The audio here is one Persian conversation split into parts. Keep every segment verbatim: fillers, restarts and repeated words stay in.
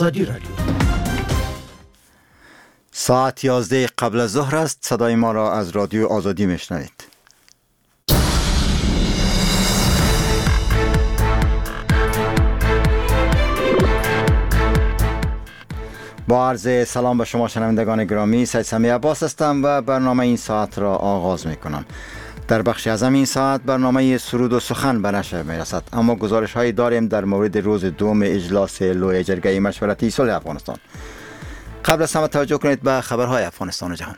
آزادی رادیو. ساعت یازده قبل از ظهر است. صدای ما را از رادیو آزادی میشنوید. با عرض سلام به شما شنوندگان گرامی، سید سمی عباس هستم و برنامه این ساعت را آغاز می کنم. در بخش اعظم این ساعت برنامه سرود و سخن به نشر می رسد، اما گزارش هایی داریم در مورد روز دوم اجلاس لوی جرگه مشورتی صلح افغانستان. قبل از همه توجه کنید به خبرهای افغانستان و جهان.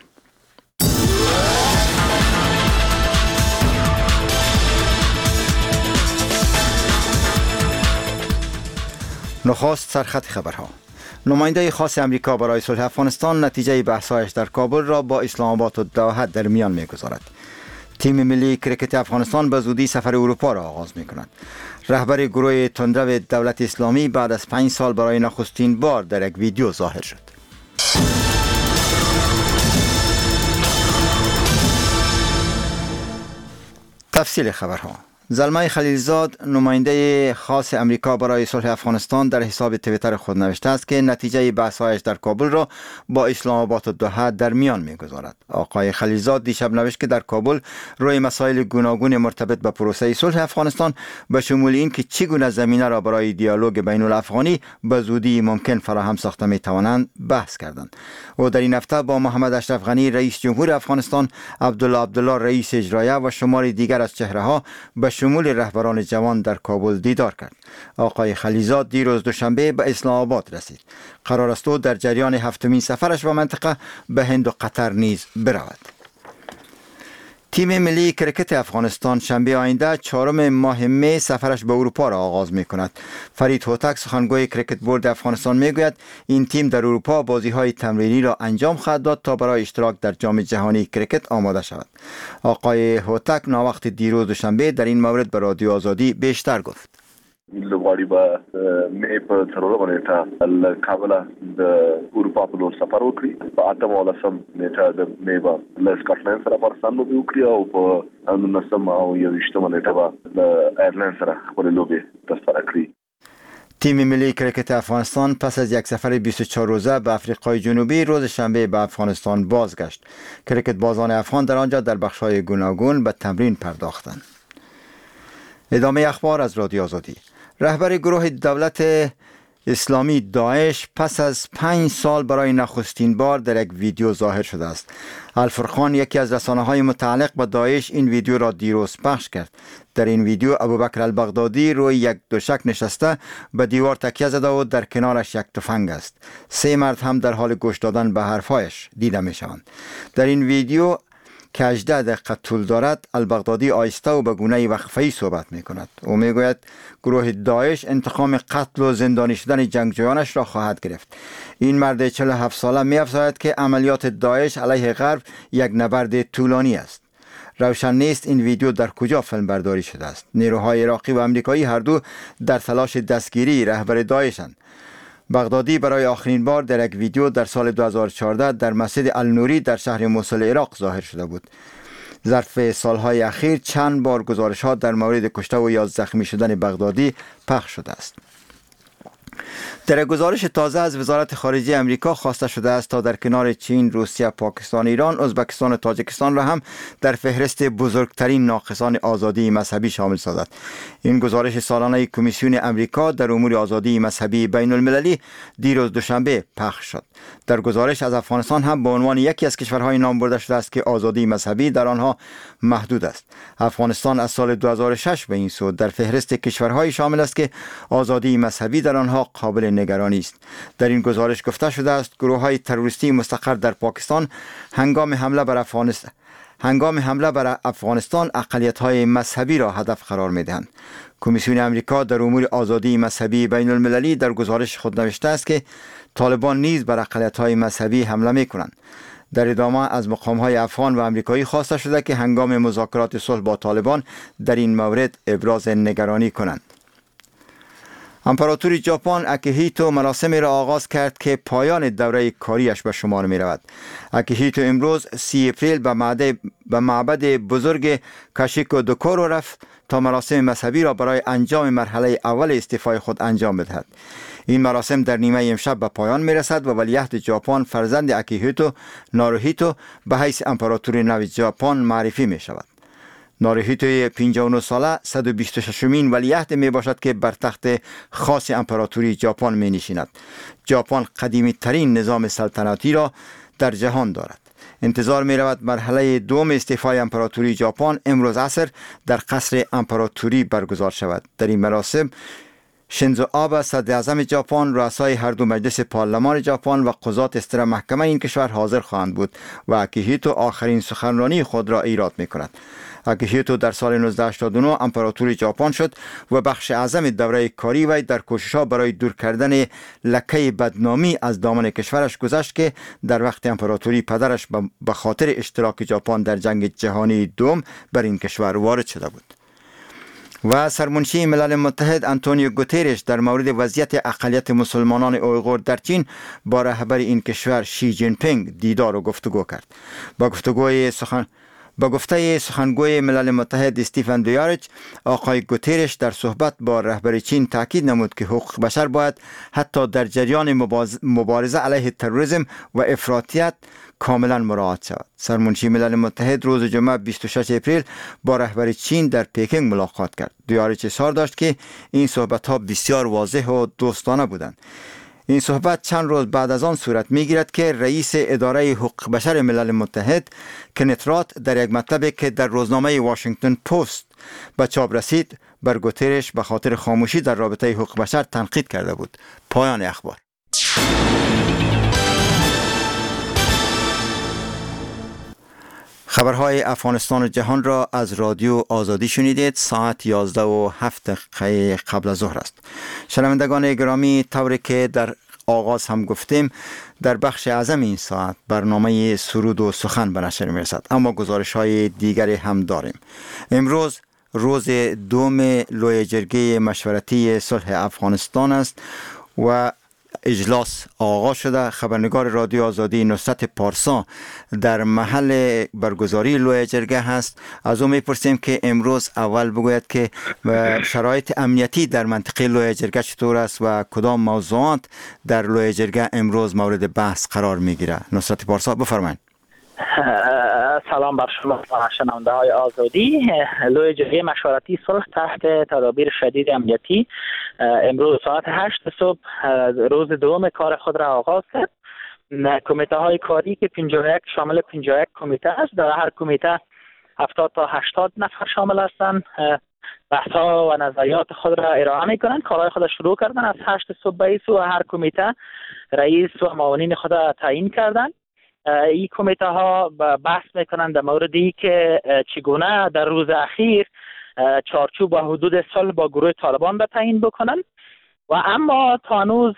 نخست سرخط خبرها. نماینده خاص امریکا برای صلح افغانستان نتیجه بحث‌هایش در کابل را با اسلام آباد و دوحه در میان می‌گذارد. تیم ملی کرکت افغانستان به زودی سفر اروپا را آغاز می‌کند. رهبر گروه تندرو دولت اسلامی بعد از پنج سال برای نخستین بار در یک ویدیو ظاهر شد. تفصیل خبرها. زلمه خلیلزاد نماینده خاص امریکا برای صلح افغانستان در حساب توییتر خود نوشته است که نتیجه بحث‌هایش در کابل را با اسلام آباد و دوحه در میان می‌گذارد. آقای خلیلزاد دیشب نوشت که در کابل روی مسائل گوناگون مرتبط به پروسه صلح افغانستان به شمول این که چگونه زمینه را برای دیالوگ بین الافغانی به زودی ممکن فراهم ساخته می‌توانند بحث کردند. او در این هفته با محمد اشرف غنی رئیس جمهور افغانستان، عبدالله عبدالله رئیس اجرایه و شماری دیگر از چهره‌ها به شمول رهبران جوان در کابل دیدار کرد. آقای خلیلزاد دیروز دوشنبه به اسلام آباد رسید. قرار است او در جریان هفتمین سفرش به منطقه به هند و قطر نیز برود. تیم ملی کرکت افغانستان شنبه آینده چهارم ماه می سفرش به اروپا را آغاز می کند. فرید هوتک سخنگوی کرکت بورد افغانستان می گوید این تیم در اروپا بازی های تمرینی را انجام خواهد داد تا برای اشتراک در جام جهانی کرکت آماده شود. آقای هوتک ناوخت دیروز دوشنبه در این مورد به رادیو آزادی بیشتر گفت. لغواړي به مې په څلورمه نیټه له کابله د اروپا په لور سفر وکړي. په اتمه او لسم نیټه د مې به له سکاټلند سره افغانستان لوبې وکړي او په نولسم او یوویشتمه نیټه به له ایرلند سره خپلې لوبې ترسره کړي. تیم ملی کرکت افغانستان پس از یک سفر بیست و چهار روزه به آفریقای جنوبی روز شنبه به افغانستان بازگشت. کرکت بازان افغان در آنجا در بخش‌های گوناگون به تمرین پرداختند. ادامه اخبار از رادیو آزادی. رهبر گروه دولت اسلامی داعش پس از پنج سال برای نخستین بار در یک ویدیو ظاهر شده است. الفرقان یکی از رسانه‌های متعلق به داعش این ویدیو را دیروز پخش کرد. در این ویدیو ابوبکر البغدادی روی یک دوشک نشسته به دیوار تکیه زده و در کنارش یک تفنگ است. سه مرد هم در حال گوش دادن به حرفایش دیده می شوند. در این ویدیو که هجده دقیقه طول دارد، البغدادی آهسته و به گونه وقفه‌ای صحبت می کند. او می گوید گروه داعش انتقام قتل و زندانی شدن جنگجویانش را خواهد گرفت. این مرد چهل و هفت ساله می افزاید که عملیات داعش علیه غرب یک نبرد طولانی است. روشن نیست این ویدیو در کجا فیلم برداری شده است. نیروهای عراقی و آمریکایی هر دو در تلاش دستگیری رهبر داعشند. بغدادی برای آخرین بار در یک ویدیو در سال دو هزار و چهارده در مسجد النوری در شهر موصل عراق ظاهر شده بود. ظرف سالهای اخیر چند بار گزارش‌ها در مورد کشته و یا زخمی شدن بغدادی پخش شده است. در گزارش تازه از وزارت خارجه امریکا خواسته شده است تا در کنار چین، روسیه، پاکستان، ایران، ازبکستان و تاجیکستان را هم در فهرست بزرگترین ناقصان آزادی مذهبی شامل سازد. این گزارش سالانه کمیسیون امریکا در امور آزادی مذهبی بین المللی دیروز دوشنبه پخش شد. در گزارش از افغانستان هم به عنوان یکی از کشورهای نام برده شده است که آزادی مذهبی در آنها محدود است. افغانستان از سال دو هزار و شش به این سو در فهرست کشورهای شامل است که آزادی مذهبی در آنها قابل نگرانی است. در این گزارش گفته شده است گروه‌های تروریستی مستقر در پاکستان هنگام حمله بر افغانستان هنگام حمله بر افغانستان اقلیت‌های مذهبی را هدف قرار می‌دهند. کمیسیون امریکا در امور آزادی مذهبی بین المللی در گزارش خود نوشته است که طالبان نیز بر اقلیت‌های مذهبی حمله می‌کنند. در ادامه از مقام‌های افغان و آمریکایی خواسته شده که هنگام مذاکرات صلح با طالبان در این مورد ابراز نگرانی کنند. امپراتوری ژاپن اکیهیتو مراسمی را آغاز کرد که پایان دوره کاریش به شمار می رود. اکیهیتو امروز سی اپریل به معبد, به معبد بزرگ کاشیکو دوکورو رفت تا مراسم مذهبی را برای انجام مرحله اول استعفای خود انجام بدهد. این مراسم در نیمه امشب به پایان میرسد و ولیعهد ژاپن فرزند اکیهیتو ناروهیتو به حیث امپراتور نو ژاپن معرفی می شود. ناروهیتو پنجاه و نه ساله صد و بیست و ششمین ولیعهد می باشد که بر تخت خاص امپراتوری ژاپن می نشیند. ژاپن قدیمی ترین نظام سلطنتی را در جهان دارد. انتظار می رود مرحله دوم استعفای امپراتوری ژاپن امروز عصر در قصر امپراتوری برگزار شود. در این مراسم شینزو آبه صدر اعظم ژاپن، رؤسای هر دو مجلس پارلمان ژاپن و قضات اصدر محکمه این کشور حاضر خواهند بود و اکیهیتو آخرین سخنرانی خود را ایراد می کند. اکیهیتو در سال نوزده هشتاد و نه امپراتور ژاپن شد و بخش اعظم دوره کاری وی در کوشش‌ها برای دور کردن لکه بدنامی از دامن کشورش گذشت که در وقت امپراتوری پدرش به خاطر اشتراک ژاپن در جنگ جهانی دوم بر این کشور وارد شده بود. و سرمنشی ملل متحد آنتونیو گوترش در مورد وضعیت اقلیت مسلمانان اویغور در چین با رهبر این کشور شی جین پینگ دیدار و گفتگو کرد. با گفتگوی سخن با گفته سخنگوی ملل متحد استیفن دویاریچ، آقای گوترش در صحبت با رهبر چین تاکید نمود که حقوق بشر باید حتی در جریان مبارزه علیه تروریسم و افراطیت کاملا مراعات شود. سرمنشی ملل متحد روز جمعه بیست و شش اپریل با رهبر چین در پکینگ ملاقات کرد. دویاریچ اظهار داشت که این صحبت ها بسیار واضح و دوستانه بودند. این صحبت چند روز بعد از آن صورت میگیرد که رئیس اداره حقوق بشر ملل متحد کنت رات در یک مطلبی که در روزنامه واشنگتن پست به چاپ رسید بر گوترش به خاطر خاموشی در رابطه حقوق بشر تنقید کرده بود. پایان اخبار. خبرهای افغانستان و جهان را از رادیو آزادی شنیدید. ساعت یازده و هفت دقیقه قبل از ظهر است. شنوندگان گرامی، طوری که در آغاز هم گفتیم، در بخش اعظم این ساعت برنامه سرود و سخن به نشر می‌رسد، اما گزارش های دیگری هم داریم. امروز روز دوم لوی جرگه مشورتی صلح افغانستان است و اجلاس آغاز شده. خبرنگار رادیو آزادی نصرت پارسا در محل برگزاری لوی جرگه هست. از او میپرسیم که امروز اول بگوید که شرایط امنیتی در منطقه لوی جرگه چطور است و کدام موضوعات در لوی جرگه امروز مورد بحث قرار میگیره. نصرت پارسا بفرمایید. سلام بر شما شنونده های آزادی. لوی جرگه مشورتی صلح تحت تدابیر شدید امنیتی امروز ساعت هشت صبح روز دوم کار خود را آغاز کرد. کمیته های کاری که پنجاه و یک شامل پنجاه و یک کمیته است، در هر کمیته هفتاد تا هشتاد نفر شامل هستند. بحث‌ها و نظریات خود را ارائه می‌کنند. کارهای خود شروع کردن از هشت صبح به و هر کمیته رئیس و معاونین خود را تعیین کردند. این کمیته ها بحث میکنند در موردی که چگونه در روز اخیر چارچوب و حدود صلح با گروه طالبان را تعیین بکنند و اما تا هنوز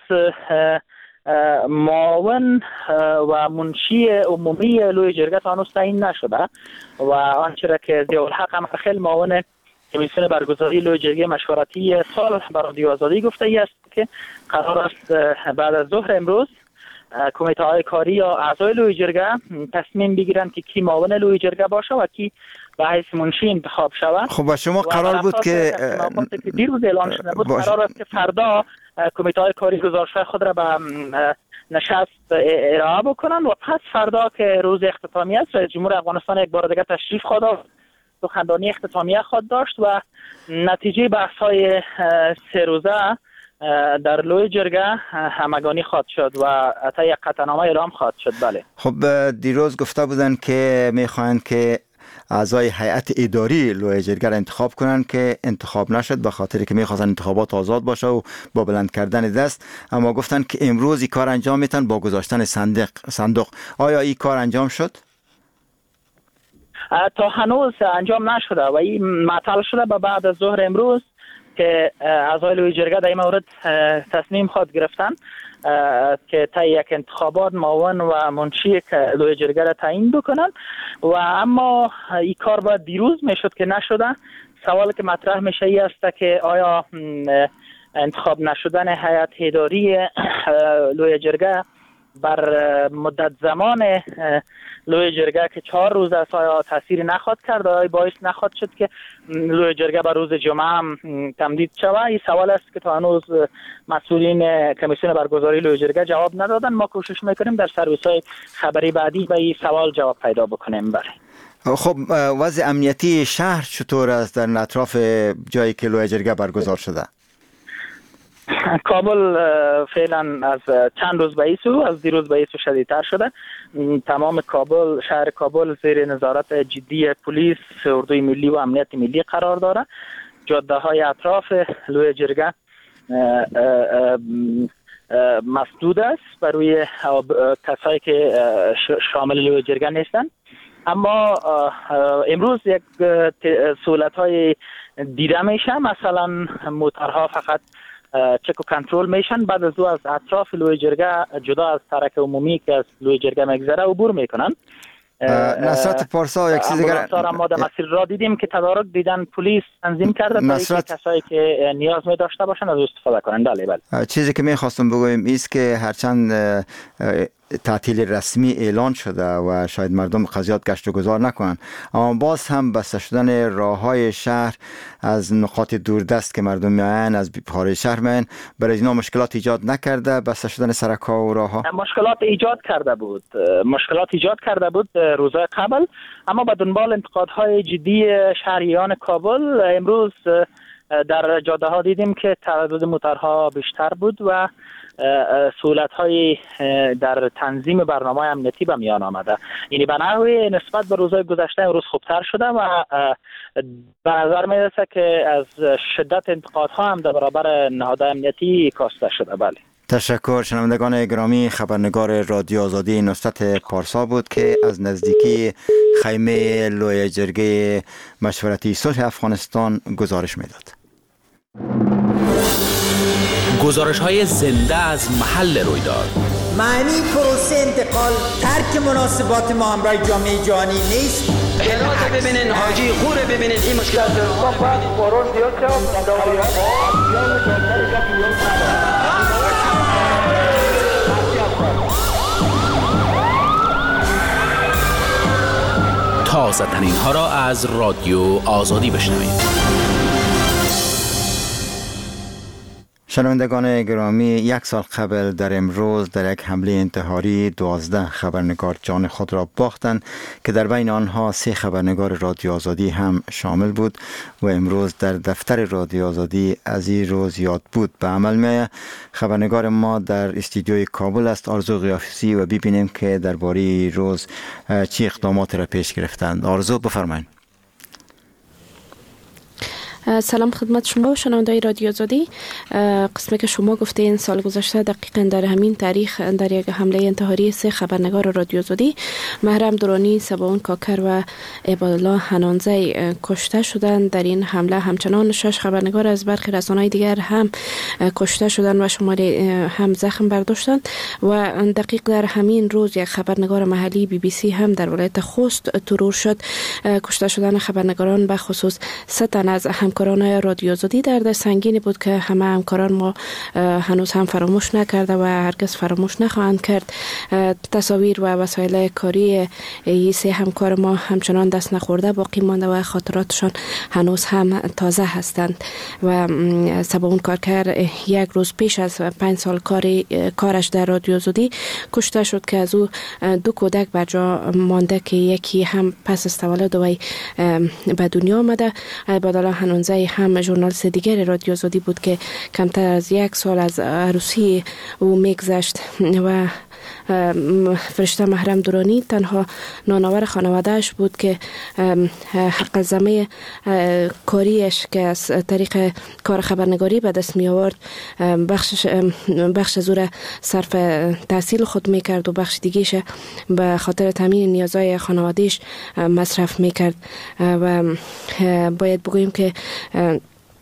معاون و منشی عمومی لوی جرگه تا هنوز تعیین نشده و آنچه را که ضیاءالحق امرخیل معاون کمیسیون برگزاری لوی جرگه مشورتی صلح بر رادیو آزادی گفته ای است که قرار است بعد از ظهر امروز کمیته های کاری یا اعضای لوی جرگه تصمیم بگیرند که کی معاون لوی جرگه باشه و کی به حیث منشی انتخاب شود. خب با شما قرار بود که دیروز اعلان شده بود قرار است که فردا کمیته های کاری گزارش خود را به نشست ارائه بکنند و پس فردا که روز اختتامیه است رئیس جمهور افغانستان یک بار دیگه تشریف خواهد سخنرانی اختتامیه خواهد داشت و نتیجه بحث های سه روزه در لوی جرگه همگانی خواهد شد و تا یک قطعنامه اعلام خواهد شد. بله. خب دیروز گفته بودن که میخواهند که اعضای هیئت اداری لوی جرگه را انتخاب کنند که انتخاب نشد به خاطر که میخواستن انتخابات آزاد باشه و با بلند کردن دست، اما گفتن که امروز این کار انجام میتن با گذاشتن صندوق صندوق آیا این کار انجام شد؟ تا هنوز انجام نشده و این معطل شده به بعد از ظهر امروز که اعضای لوی جرگه در این مورد تصمیم خواهد گرفتن که تا یک انتخابات معاون و منشی لوی جرگه را تعیین بکنن و اما این کار باید دیروز میشد که نشده. سوالی که مطرح میشه ای است که آیا انتخاب نشدن هیئت اداری لوی جرگه بر مدت زمان لوی جرگه که چهار روز است آیا تاثیر نخواد کرد، آیا باعث نخواد شد که لوی جرگه بر روز جمعه هم تمدید شود؟ این سوال است که تا هنوز مسئولین کمیسیون برگزاری لوی جرگه جواب ندادن. ما کوشش میکنیم در سرویس های خبری بعدی به این سوال جواب پیدا بکنیم. بله. خب وضع امنیتی شهر چطور است در اطراف جایی که لوی جرگه برگزار شده؟ کابل فعلا از چند روز به این سو از دیروز به این سو شدیدتر شده. تمام کابل، شهر کابل زیر نظارت جدی پلیس، اردوی ملی و امنیت ملی قرار داره. جاده های اطراف لوی جرگه مسدود است برای کسایی که شامل لوی جرگه نیستند. اما امروز یک سهولت های دیده میشه، مثلا موترها فقط چک و کنترل میشن، بعد از او از اطراف لوی جرگه جدا از سرک عمومی که از لوی جرگه میگذره عبور میکنن. نصرت پارسا یک چیز دیگر ما در مسیر را دیدیم که تدارک دیدن پلیس تنظیم کرده نصرت... تا کسایی که نیاز می داشته باشن از استفاده کنن. بله بله. چیزی که میخواستم بگویم ایست که هرچند تعطیل رسمی اعلان شده و شاید مردم قضیات گشت و گذار نکنن، اما باز هم بسته شدن راههای شهر از نقاط دوردست که مردم میاین از خارج شهر میاین برای اینا مشکلات ایجاد نکرده؟ بسته شدن سرک‌ها و راهها مشکلات ایجاد کرده بود مشکلات ایجاد کرده بود روزهای قبل، اما به دنبال انتقادهای جدی شهریان کابل امروز در جاده ها دیدیم که تعداد موترها بیشتر بود و سهولت های در تنظیم برنامه امنیتی به میان آمده. یعنی به نحوی نسبت به روزهای گذشته امروز خوبتر شده و به نظر می رسه که از شدت انتقادها هم در برابر نهادهای امنیتی کاسته شده. بله. تشکر. شنوندگان گرامی، خبرنگار رادیو آزادی نصرت پارسا بود که از نزدیکی خیمه لوی جرگه مشورتی صلح افغانستان گزارش میداد. گزارش های زنده از محل رویداد. معنی پروسه انتقال ترک مناسبات ما هم برای جامعه جهانی نیست. اعلانات ببینین، حاجی خوره ببینین، این مشکلات تازه ترین ها را از رادیو آزادی بشنوید. شنوندگان گرامی، یک سال قبل در امروز در یک حمله انتحاری دوازده خبرنگار جان خود را باختند که در بین آنها سه خبرنگار رادیو آزادی هم شامل بود و امروز در دفتر رادیو آزادی از این روز یاد بود به عمل می. خبرنگار ما در استودیوی کابل است، آرزو قیافی، و ببینیم که درباره روز چه اقدامات را پیش گرفتند. آرزو بفرمایید. سلام خدمت شما و شنوندگان رادیو آزادی. قسمی که شما گفتین سال گذشته دقیقاً در همین تاریخ در یک حمله انتحاری سه خبرنگار رادیو آزادی محرم درانی، سباون کاکر و عبادالله حنانزی کشته شدند. در این حمله همچنان شش خبرنگار از برخی رسانه‌های دیگر هم کشته شدند و شماری هم زخم برداشتند و دقیق در همین روز یک خبرنگار محلی بی بی سی هم در ولایت خوست ترور شد. کشته شدن خبرنگاران به خصوص سه تن از همکاران رادیو آزادی درد سنگینی بود که همه همکاران ما هنوز هم فراموش نکرده و هرگز فراموش نخواهند کرد. تصاویر و وسایل کاری این سه همکار ما همچنان دست نخورده باقی مانده و خاطراتشان هنوز هم تازه هستند. و سباون کارکر یک روز پیش از پنج سال کاری کارش در رادیو آزادی کشته شد که از او دو کودک بر جا مانده که یکی هم پس از تولد وی به دنیا آمده. عبادالله حنانزی هم ژورنالیست دیگر رادیو آزادی بود که کمتر از یک سال از عروسی او میگذشت و فرشته محرم درانی تنها نانآور خانوادهش بود که حق زمه کاریش که از طریق کار خبرنگاری به دست می آورد بخش بخش زور صرف تحصیل خود می کرد و بخش دیگهش به خاطر تامین نیازهای خانوادهش مصرف می کرد. و باید بگوییم که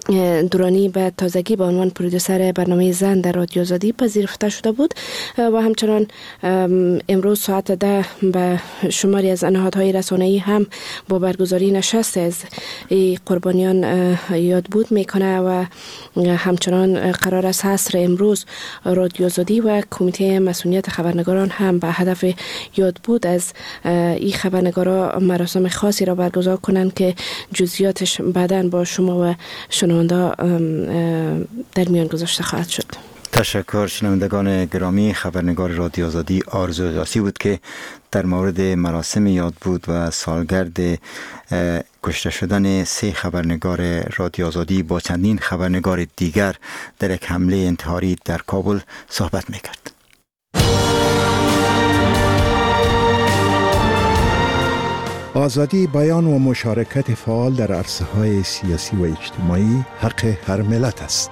درانی به تازگی به عنوان پرودوسر برنامه زن در رادیو آزادی پذیرفته شده بود و همچنان امروز ساعت ده به شماری از نهادهای رسانه‌ای هم با برگزاری نشست از قربانیان یاد بود میکنه و همچنان قرار است عصر امروز رادیو آزادی و کمیته مسئولیت خبرنگاران هم به هدف یاد بود از این خبرنگارا مراسم خاصی را برگزار کنند که جزئیاتش بعداً با شما و شنونده در میان گذاشته خواهد شد. تشکر. شنوندگان گرامی، خبرنگار رادیو آزادی آرزو الیاسی بود که در مورد مراسم یاد بود و سالگرد کشته شدن سه خبرنگار رادیو آزادی با چندین خبرنگار دیگر در یک حمله انتحاری در کابل صحبت میکرد. آزادی بیان و مشارکت فعال در عرصه‌های سیاسی و اجتماعی حق هر ملت است.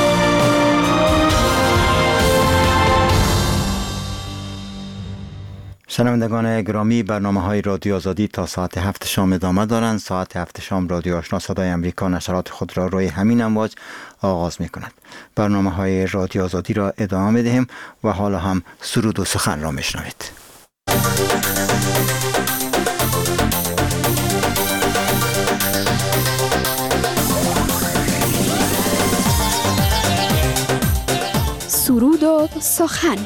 شنوندگان گرامی، برنامه‌های رادیو آزادی تا ساعت هفت شام ادامه دارند. ساعت هفت شام رادیو آشنا صدای امریکا نشرات خود را روی همین امواج آغاز می‌کند. برنامه‌های رادیو آزادی را ادامه می‌دهیم و حالا هم سرود و سخن را می‌شنوید. سرود و سخن.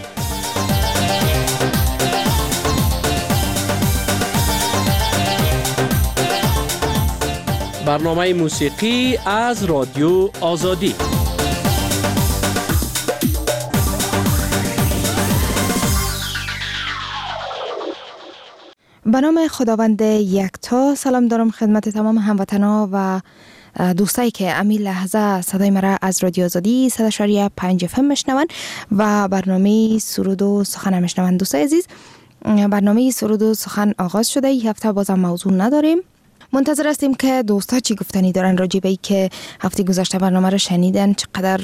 برنامه موسیقی از رادیو آزادی. به نام خداوند یکتا. سلام دارم خدمت تمام هموطنان و دوستایی که امی لحظه صدای مرا از رادیو آزادی صد و شش و پنج اف ام میشنون و برنامه سرود و سخن میشنون. دوستای عزیز، برنامه سرود و سخن آغاز شده. این هفته بازم موضوع نداریم. منتظر هستیم که دوستا چی گفتنی دارن راجع به ای که هفته گذشته برنامه رو شنیدن، چقدر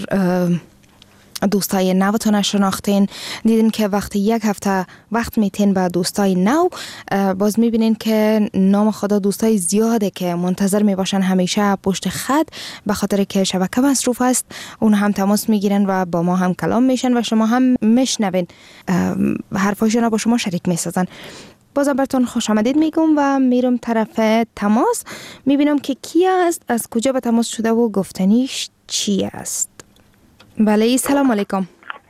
دوستای نوتون شناختین، دیدین که وقتی یک هفته وقت میتین با دوستای نو، باز میبینین که نام خدا دوستای زیاده که منتظر میباشن همیشه پشت خط، به خاطر که شبکه مصروف است. اون هم تماس میگیرن و با ما هم کلام میشن و شما هم میشنوین، حرفاشون رو با شما شریک میسازن. بازم براتون خوش آمدید میگم و میرم طرف تماس، میبینم که کی است، از کجا به تماس شده و گفتنیش چی است. بله، سلام علیکم.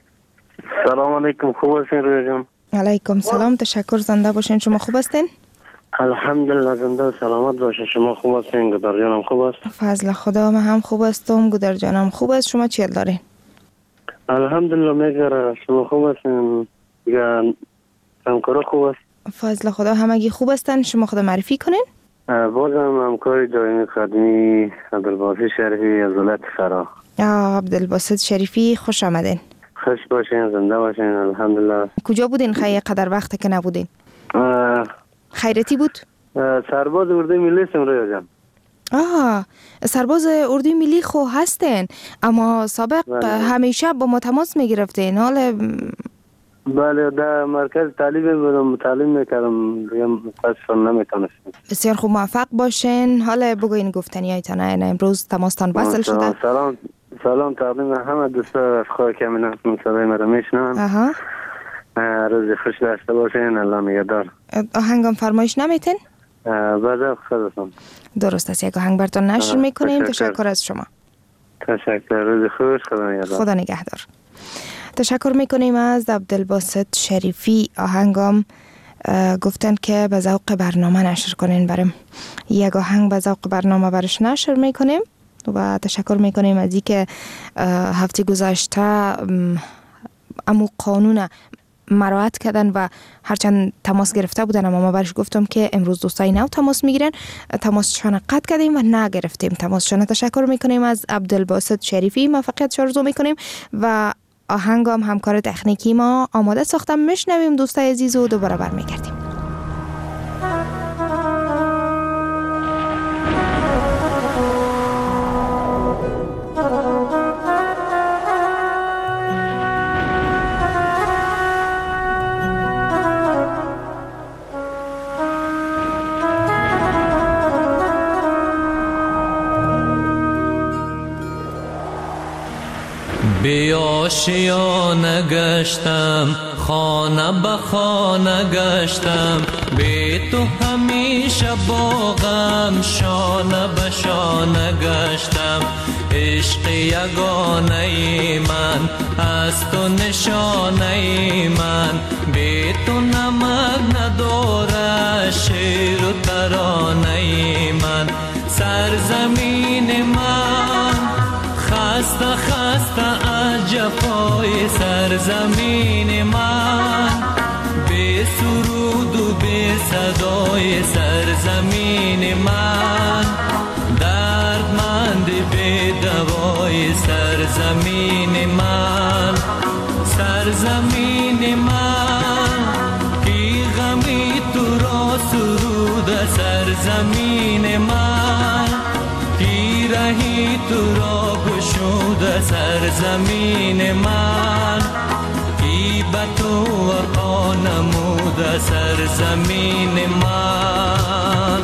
سلام علیکم، خوب هستین رویا جان؟ علیکم سلام، تشکر، زنده باشین. شما خوب هستین؟ الحمدلله زنده و سلامت باشین. شما خوب هستین؟ گدر جانم خوب است؟ فضل خدا، من هم خوب هستم، گدر جانم خوب است. شما چی دارین؟ الحمدلله میگره. شما خوب هستین؟ یا همکارا خوب است؟ فضل خدا، همگی خوب هستن. شما خود معرفی کنین؟ بازم همکار دائمی خدمی عبدالباسط شریفی از ولایت فرا. عبدالباسط شریفی، خوش آمدین. خوش باشین، زنده باشین. الحمدلله. کجا بودین خیلی قدر وقت که نبودین؟ خیرتی بود؟ سرباز اردوی ملی هستم رویا جان. آه، سرباز اردوی ملی خو هستین، اما سابق بله. همیشه با ما تماس میگرفتین. حالا بله، در مرکز تعلیم بودم، تعلیم میکردم، دیگه متاسفانه نمیتونستم. بسیار خوب، موفق باشین. حالا بگوین گفتنی هایتان. نه امروز تماستان وصل شده. سلام سلام تقدیم همه دوستا از خواه که من هستم، صدای مرا میشنن. آها، روز خوش داشته باشین. الله نگهدار. آهنگم فرمایش نمیتین؟ بله خودتون. درست است، یک آهنگ براتون نشر میکنیم. تشکر. تشکر از شما. تشکر، روز خوش، خدا نگهدار. خدا نگهدار. تشکر میکنیم از عبدالباسط شریفی. آهنگم گفتن که به ذوق برنامه نشر کنین برم. یک آهنگ به ذوق برنامه برش نشر میکنیم و تشکر میکنیم از اینکه هفته گذشته امو قانون مراعات کردن و هرچند تماس گرفته بودن، اما ما برش گفتم که امروز دوستای نو تماس میگیرن، تماسشان قطع کردیم و نگرفتیم تماسشان. تشکر میکنیم از عبدالباسط شریفی، موفقیت آرزو میکنیم و آهنگام همکار تکنیکی ما آماده ساختم. میشنویم دوستای عزیز و دوباره برمیگردیم. آشیانه گشتم، خانه به خانه گشتم، بی تو همیشه با غم شانه به شانه گشتم. عشق یگانه من از تو نشانه من، بی تو نمک نداره شعر و ترانه من. سرزمین من خسته خسته از جفای سرزمین من، بی سرود و بی صدای سرزمین من، دردمند بی دوای سرزمین من. سرزمین من کی غمی تو را سرود سرزمین من، کی رهی تو را گشود سرزمین من، کی به تو وفا نمود سرزمین من.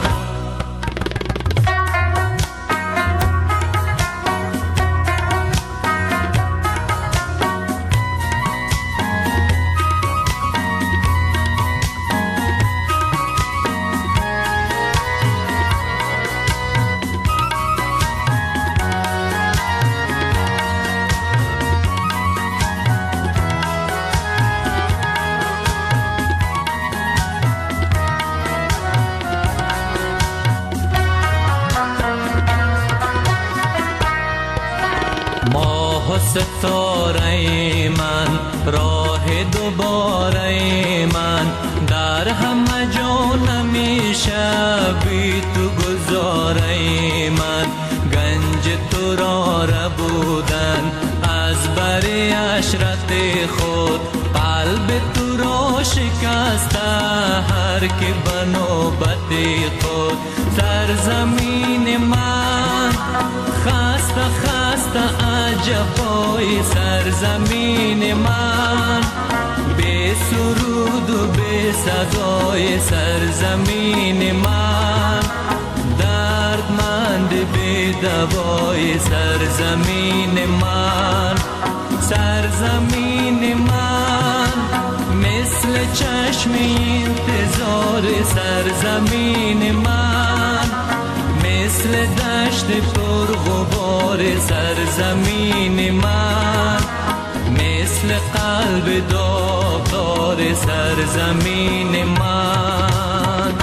ستاره من راه دوباره من، در همه جا نمیشه بی تو گذاره من. گنج تو را ربودن از بر عشرت خود، قلب تو را شکسته هر که به نوبت خود. سرزمین من خسته خسته از جفای سرزمین من، بی سرود و بی صدای سرزمین من، دردمند بی دوای سرزمین من. سرزمین من مثل چشم انتظار سرزمین من، مثل دشت پر غبار سرزمین من، مثل قلب داغدار سرزمین من.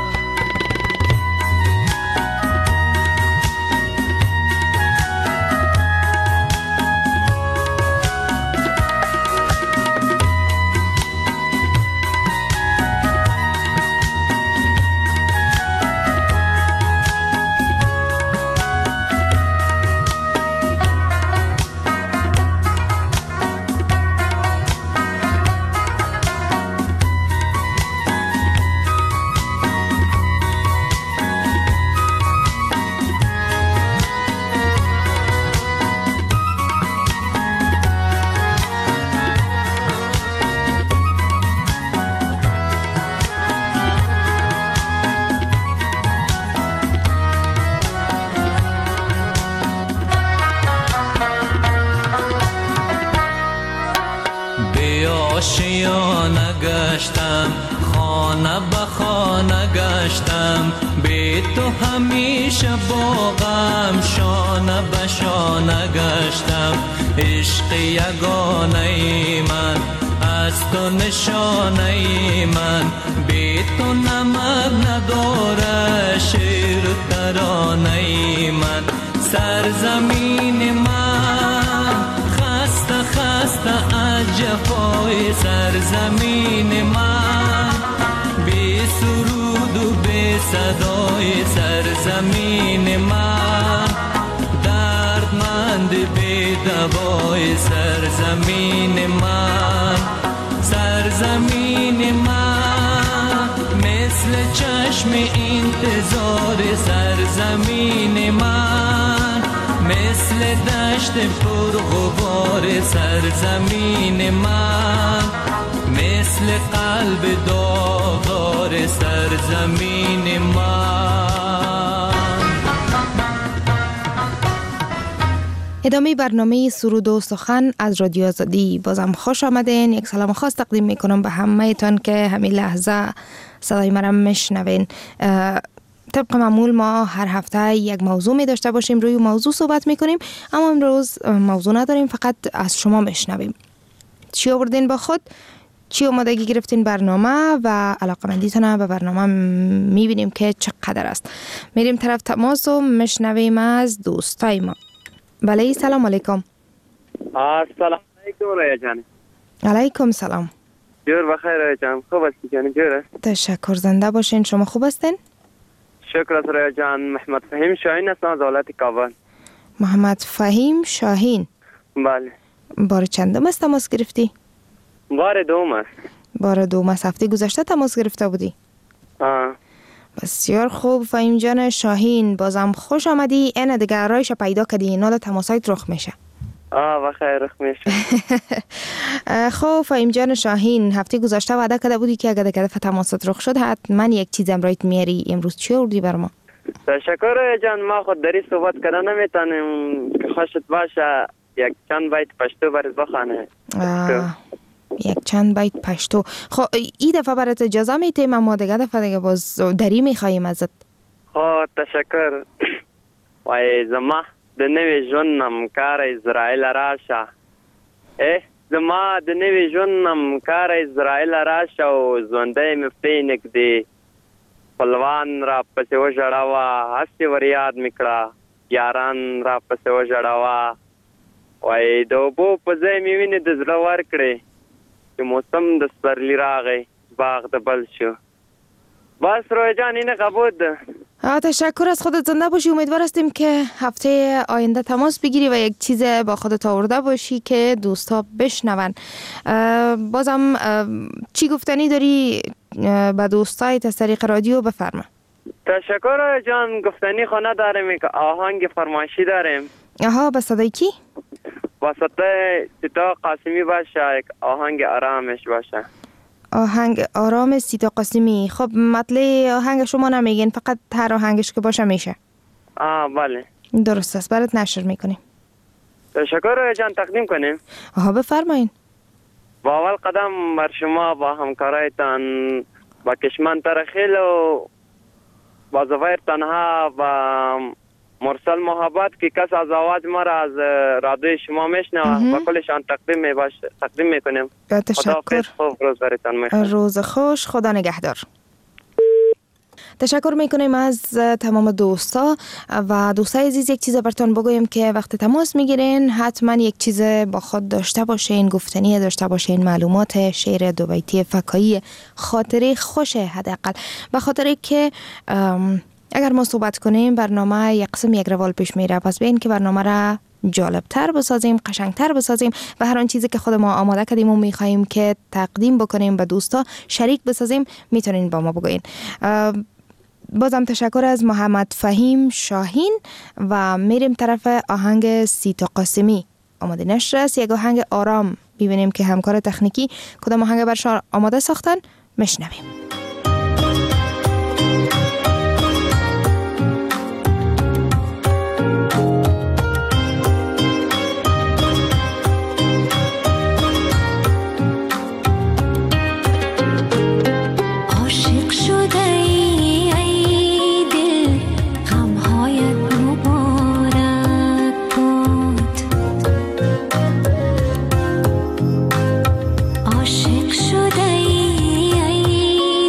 آشیانه گشتم، خانه به خانه گشتم، بی تو همیشه با غم شانه به شانه گشتم. عشق یگانه من از تو نشانه من، بی تو نمک نداره شعر و ترانه من. سرزمین من خسته خسته از جفای سرزمین من، بی سرود و بی صدای سرزمین من، دردمند بی دوای سرزمین من. سرزمین من مثل چشم انتظار سرزمین من، مثل دشت پر غبار سرزمین من، مثل قلب داغدار سرزمین من. ادامه برنامه سرود و سخن از رادیو آزادی. بازم خوش آمدین. یک سلام خاص تقدیم میکنم به همه تان که همین لحظه صدای مرا میشنوین. طبق معمول ما هر هفته یک موضوع می داشته باشیم، روی موضوع صحبت میکنیم، اما امروز موضوع نداریم، فقط از شما میشنویم. چی آوردین با خود؟ چی آمادگی گرفتین برنامه و علاقمندیتون به برنامه میبینیم که چقدر است. میریم طرف تماس و میشنویم از دوستای ما. بله، سلام علیکم. السلام علیکم ریا جان. علیکم سلام. جور بخیر ریا جان. خوب هستی جان؟ جور است. تشکر، زنده باشین. شما خوب هستین؟ شکر است ریا جان. محمد فهیم شاهین هستم از ولایت کابل. محمد فهیم شاهین. بله. بار چندم است تماس گرفتی؟ بار دوم است. بار دوم است. هفته گذشته تماس گرفته بودی؟ آه. بسیار خوب فهیم جان شاهین، بازم خوش آمدی. این دیگه رایش پیدا کردی، اینا تماسایت رخ میشه. آه بخیر رخ میشه. خب فهیم جان شاهین، هفته گذشته وعده کرده بودی که اگر دیگه تماست رخ شد حتما یک چیز امرایت میاری. امروز چی آوردی بر ما؟ تشکر جان. ما خود دری صحبت کردن نمیتونیم که خوشت باشه یک چند بیت پشتو برات بخوانه. یک چند بیت پشتو. خب این دفعه برات اجازه میتیم، اما دیگه دفعه دیگه باز دری میخواییم ازت. خب تشکر. وای زما د نوې ژوندم کار اسرائیل راشه. اه زما د نوې ژوندم کار اسرائیل راشه او ژوندی مې پرې نږدې خپلوان را پسې وژړوه، هسې ور یاد مې کړه یاران را پسې وژړوه. وای د اوبو په ځای مې وینې د زړه ورکړې که موسم د سپرلی راغی باغ د بل شو. بس روی جان این قبول ده. تشکر از خودت، زنده باشی. امیدوار هستیم که هفته آینده تماس بگیری و یک چیز با خودت آورده باشی که دوستا بشنون. بازم چی گفتنی داری به دوستایت از طریق رادیو؟ بفرما. تشکر جان. گفتنی خانه داریم که آهنگ فرمایشی داریم. آها، به صدای کی؟ با صدای سیتا قاسمی باشه، یک آهنگ آرامش باشه. آهنگ آرام سیتا قاسمی. خب مطلع آهنگ شما نمیگین، فقط هر آهنگش که باشه میشه؟ آه بله درست است، برات نشر میکنیم. تشکر جان. تقدیم کنیم. آها بفرمایین. با اول قدم بر شما با همکارایتان با کشمن ترخیل و با زفیر تنها و مرسل محبت که کس از آواز ما را از رادیوی شما میشنوه و کلشان تقدیم می باشه تقدیم میکنیم. تشکر. خوب روز براتون میخوام. روز خوش. خدا نگهدار. تشکر میکنیم از تمام دوستا و دوستای عزیز. یک چیز براتون بگویم که وقت تماس میگیرین حتما یک چیز با خود داشته باشین، گفتنی داشته باشین، معلومات، شعر دو بیتی فکاهی، خاطره خوش حداقل، به خاطر که اگر ما صحبت کنیم برنامه یک قسم یک روال پیش میره. پس ببین که برنامه را جالبتر بسازیم، قشنگتر بسازیم و هر آن چیزی که خود ما آماده کردیم و میخواییم که تقدیم بکنیم به دوستا، شریک بسازیم، میتونین با ما بگوین. بازم تشکر از محمد فهیم شاهین و میریم طرف آهنگ سیتا قاسمی. آماده نشر است، یک آهنگ آرام. ببینیم که همکار تکنیکی کدام آهنگ برشان آماده ساختن. میشنویم. عاشق شده ای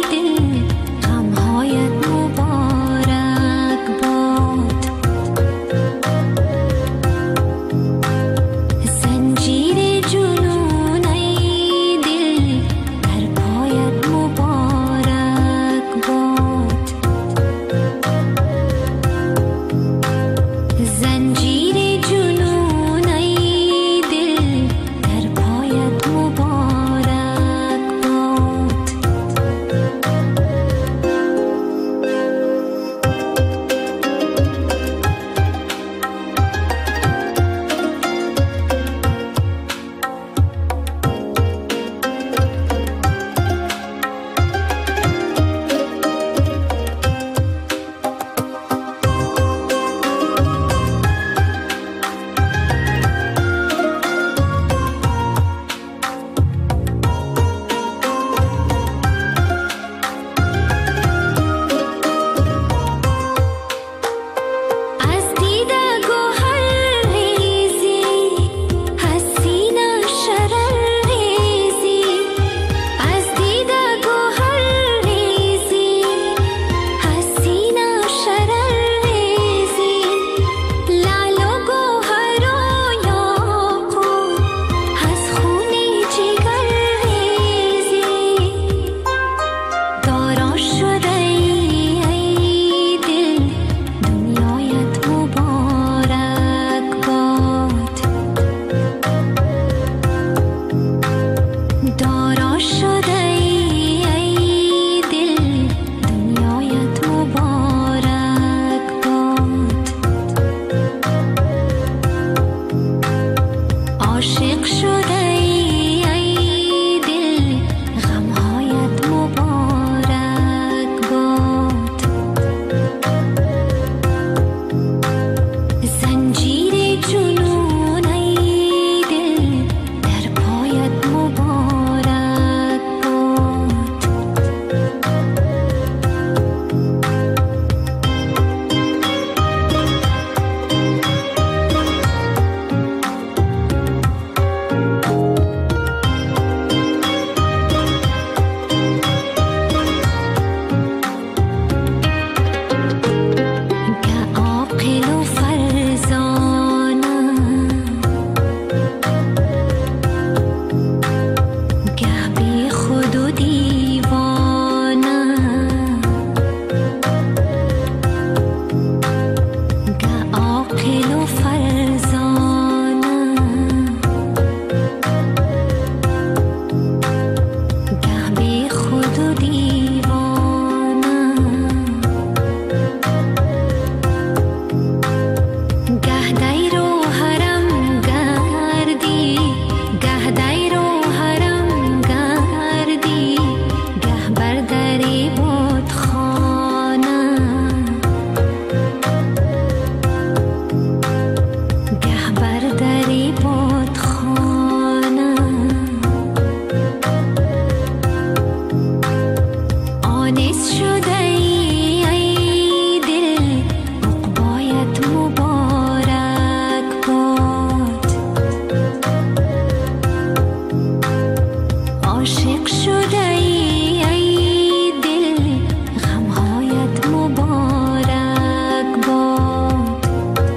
عاشق شده ای ای دل غمهایت مبارک باد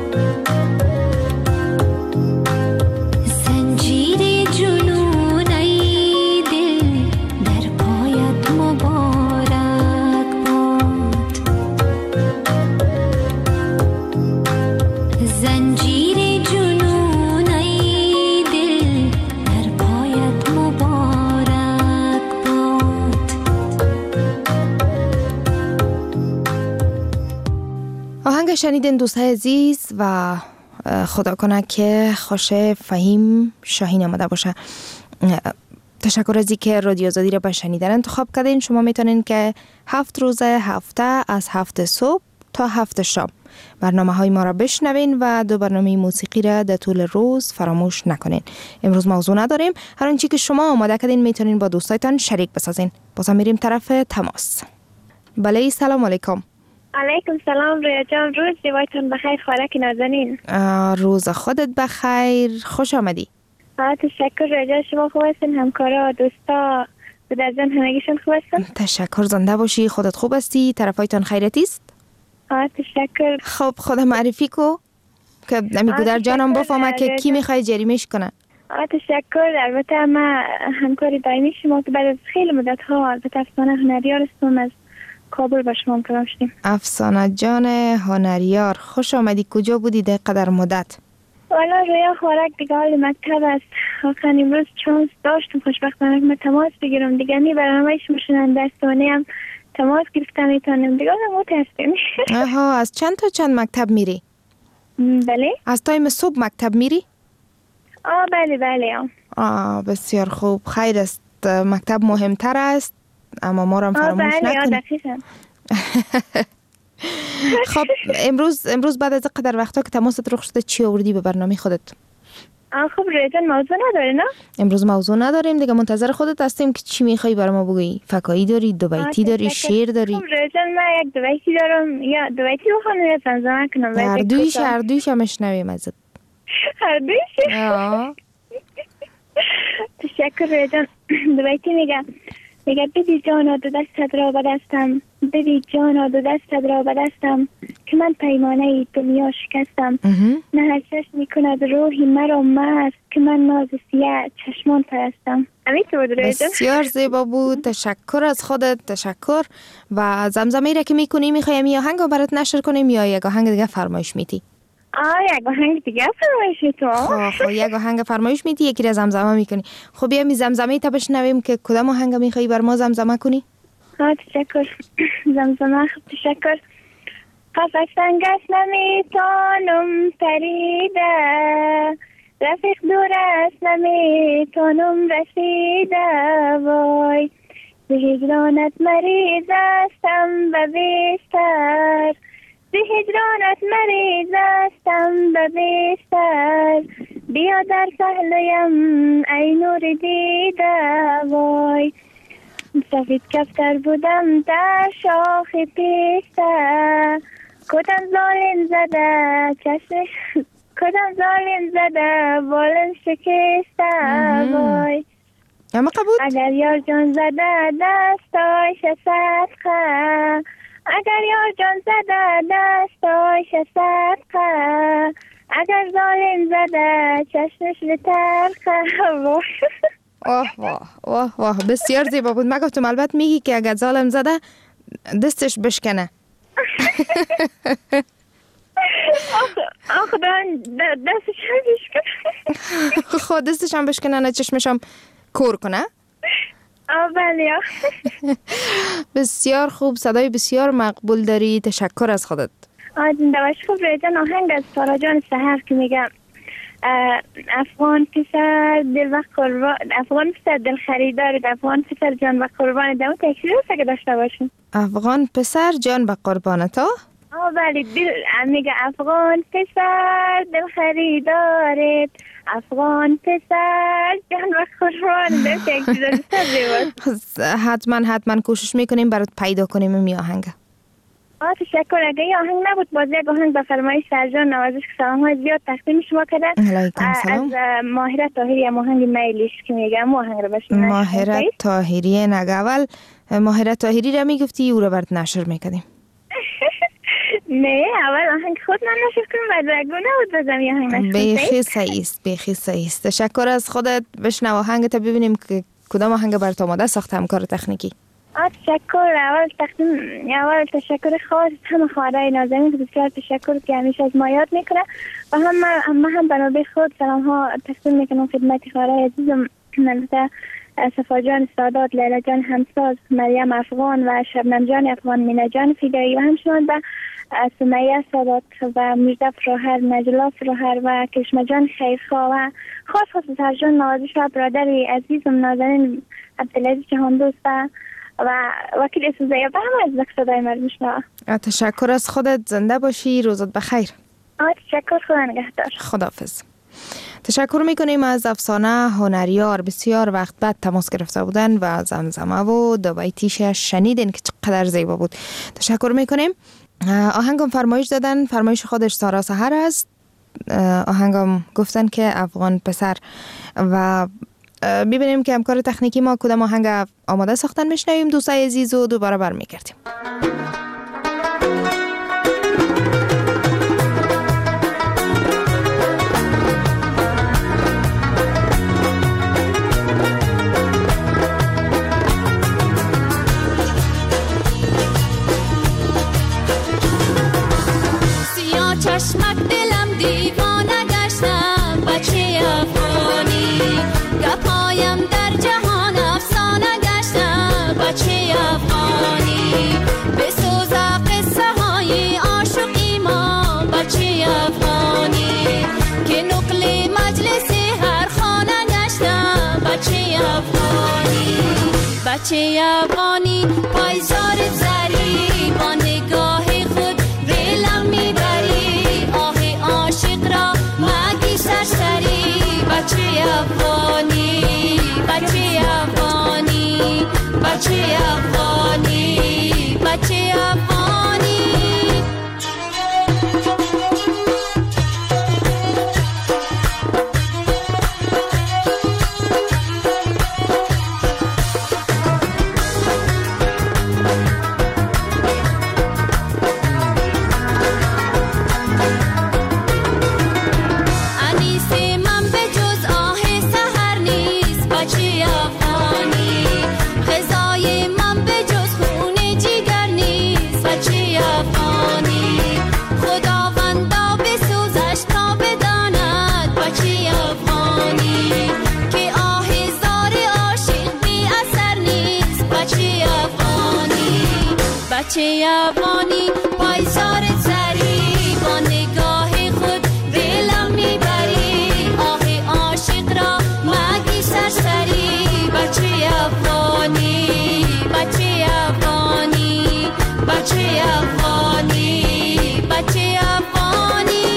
زنجیر جنون ای دل در پایت مبارک باد زنجیر جنون ای دل در پایت مبارک باد. آهنگ شنیدین دوستای عزیز و خدا کنه که خوش فهیم شاهین آمده باشه. تشکر از اینکه رادیو آزادی را به شنیدن انتخاب کردین. شما میتونین که هفت روز هفته از هفت صبح تا هفت شام برنامه های ما را بشنوین و دو برنامه موسیقی را در طول روز فراموش نکنین. امروز موضوع نداریم، هر آنچه که شما آماده کردین میتونین با دوستایتان شریک بسازین. بازم میریم طرف تماس. بله سلام علیکم. علیکم سلام رویا جان، روز دیوایتون بخیر، خوارک نازنین. روز خودت بخیر، خوش آمدی. تشکر رویا جان، شما خوب هستین؟ همکارا دوستا در جان همگیشون خوب هستن؟ تشکر، زنده باشی. خودت خوب هستی؟ طرفایتان خیرتی است؟ آه تشکر. خب خود معرفی کو که نمی گودر جانم بفهمه که کی میخوای جریمش کنه. آه تشکر. البته ما همکاری دائمی شما که بعد از خیلی مدت ها البته افسانه هنریار هستم، از کابل با شما همکار شدیم. افسانه جان هنریار، خوش آمدی. کجا بودی در قدر مدت؟ والا رویا خوارک دیگه حال مکتب است. آخر امروز چانس داشتم خوشبختانه که من تماس بگیرم دیگه، نی برنامه شما شنونده دستانه هم تماس گرفتم میتونم دیگه متاسفم. آها، از چند تا چند مکتب میری؟ بله. از تایم صبح مکتب میری؟ آه بله بله. آه بسیار خوب، خیر است. مکتب مهمتر است اما ما رو فراموش بله نکنیم. دقیقاً. خب امروز امروز بعد از قدر وقتا که تماست رخ شده چی آوردی به برنامه خودت؟ آه خب ریجان موضوع نداره نه؟ امروز موضوع نداریم دیگه، منتظر خودت هستیم که چی میخوای برای ما بگویی. فکایی داری، دو بیتی داری، شعر داری؟ خب ریجان من یک دو بیتی دارم، یا دو بیتی بخونم یا زمزمه کنم. هر دویش هر دویش هم اشنویم ازت. هر دویش؟ آه تشکر ریجان. دو بیتی میگم میگه بدی جانا دو دستت را به دستم، بدی جانا دو دستت را به دستم، که من پیمانه دنیا شکستم. نه هر چشم میکند روحی مرا مست، که من ناز سیاه چشمان پرستم. همین تو بود ریجان. بسیار زیبا بود، تشکر از خودت. تشکر. و زمزمه را که میکنی میخوایم یا آهنگ رو برات نشر کنیم یا یک آهنگ دیگه فرمایش میدی؟ آه یک آهنگ دیگه فرمایش میتو. خب خب یک آهنگ فرمایش میدی، یکی را زمزمه میکنی. خب بیا می زمزمه تا بشنویم که کدام آهنگ میخوایی بر ما زمزمه کنی؟ آه تشکر. زمزمه خب تشکر. قفص سنگش نمیتانم پریده، رفیق دور است نمیتانم رسیده، وای به هجرانت مریض استم به بیشتر، به هجرانت مریض استم به بیشتر، بیا در پهلویم ای نور دیده، وای سفید کفتر بودم در شاخ پیسته، کدام ظالم زده چشم، کدام ظالم زده بالم شکسته، وای اما قبول اگر یار جان زده دستایش صدقه، اگر یار جان زده دستایش صدقه، اگر ظالم زده چشمش به ترخه. واه واه واه واه بسیار زیبا بود. من گفتم البته میگی که اگر ظالم زده دستش بشکنه. آخه دستش هم بشکنه. خود دستش هم بشکنه نه چشمش هم کور کنه. آه بله. بسیار خوب، صدای بسیار مقبول داری. تشکر از خودت. آه زنده‌باش. خوب ریجان آهنگ از سارا جان سحر که میگم افغان پسر دل و قربان، افغان پسر دل خریدار، افغان پسر جان و قربان دمو تکشیر هست که داشته باشیم. افغان پسر جان و قربان تو؟ آه بله دل میگه افغان پسر دل خریدارت، افغان پسر جان و قربان دمو تکشیر هست. حتما حتما کوشش میکنیم برات پیدا کنیم این آهنگ. آه تشکر. اگه یه آهنگ نبود باز یک آهنگ به فرمایش سرجان نوازش که سلام های زیاد تقدیم شما کرده از ماهره طاهری. آهنگ میلیش که میگم آهنگ رو بشنویم. ماهره طاهری نگه اول ماهره طاهری را میگفتی او را برات نشر میکردیم. نه اول آهنگ خود من نشر کنم بعد رگو نبود بزم یه آهنگ نشر. بیخی سعی است بیخی سعی است. تشکر از خودت. بشنو آهنگ تا ببینیم که کدام آهنگ برات آماده ساخته همکار تکنیکی. آه تشکر. اول تقدیم اول تشکر خاص همه خواهرای نازنین که بسیار تشکر که همیشه از ما یاد میکنه و هم هم هم بنابرای خود سلام ها تقدیم میکنم خدمت خواهرای عزیزم البته صفا جان سادات، لیلا جان همساز، مریم افغان و شبنم جان افغان، مینا جان فیدایی و همچنان به سمیه سادات و مجده فروهر، نجلا فروهر و کشمه جان خیرخواه و خاص خاص سرجان نوازش و برادر عزیزم نازنین عبدالعزیز جهان دوست و و وکیل اسوزایی و همه از صدای مردم شما. تشکر از خودت. زنده باشی. روزت بخیر. آه تشکر. خدا نگهدار. خداحافظ. تشکر میکنیم از افسانه هنریار. بسیار وقت بعد تماس گرفته بودن و زمزمه و دو بیتیش شنیدین که چقدر زیبا بود. تشکر میکنیم. آهنگم فرمایش دادن. فرمایش خودش سارا سحر است. آهنگم گفتن که افغان پسر و ببینیم که همکار تکنیکی ما کدام آهنگ آماده ساختن. میشنویم دوستای عزیز و دوباره برمیگردیم. سیاه چشمک دلم دیوانه گشتم بچه افغانی گپایم در جهان افسانه گشتم بچه افغانی بسوزه قصه های عاشقی ما بچه افغانی که نقل مجلس هر خانه گشتم بچه افغانی بچه افغانی پایزار زری با نگاه خود ریلم میبری آه عاشق را مگی سرسری بچه افغانی بچه افغانی بچه افغانی بچه افغانی بچه افغانی پایزار زری با نگاه خود دلم میبری آه عاشق را مگی سرسری بچه افغانی بچه افغانی بچه افغانی بچه افغانی